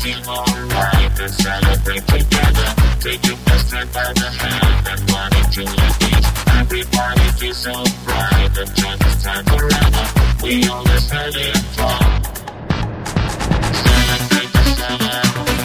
feel alright and celebrate together. Take your best friend by the hand and run into the beach. Everybody feels so bright and join this time forever. We always having fun. Celebrate the summer.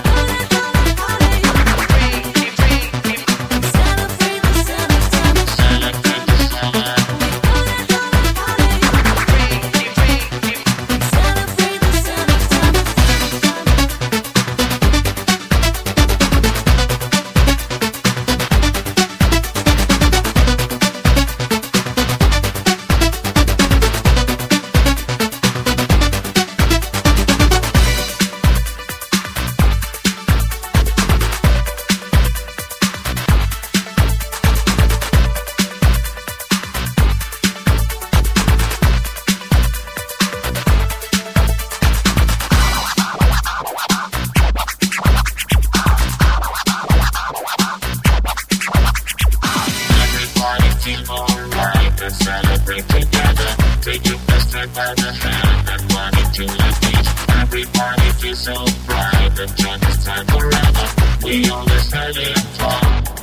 Alright and celebrate together. Take your best friend by the hand and run into the beach. Everybody feels so bright and join this time forever. We always having fun.